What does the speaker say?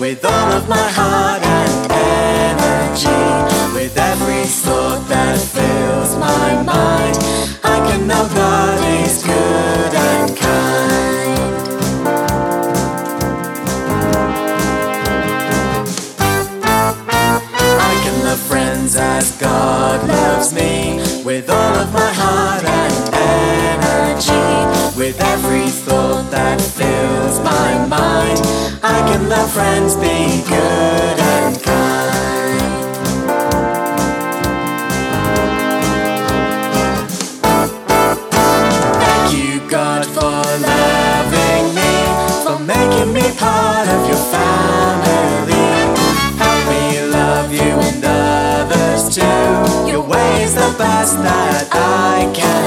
with all of my heart and energy, with every thought that fills my mind. I can know God is good and kind. I can love friends as God loves me, with all of my heart and energy, with every thought that fills my mind. I can love friends, be good and kind. Thank you, God, for loving me, for making me part of your family. Help me love you and others too. Your way is the best that I can